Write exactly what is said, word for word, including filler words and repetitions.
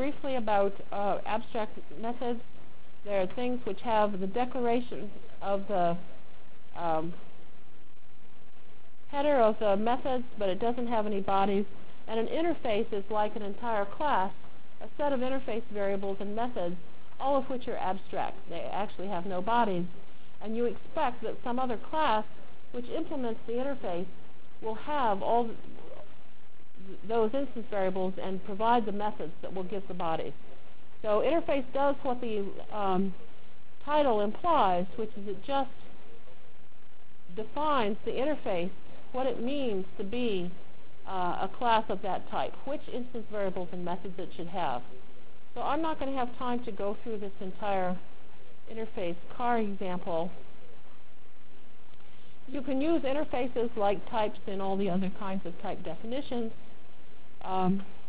briefly about uh, abstract methods. There are things which have the declaration of the um, header of the methods, but it doesn't have any bodies. And an interface is like an entire class, a set of interface variables and methods, all of which are abstract. They actually have no bodies. And you expect that some other class which implements the interface will have all th those instance variables and provide the methods that will give the bodies. So interface does what the um, title implies, which is it just defines the interface, what it means to be uh, a class of that type, which instance variables and methods it should have. So I'm not going to have time to go through this entire interface car example. You can use interfaces like types in all the other kinds of type definitions. Um,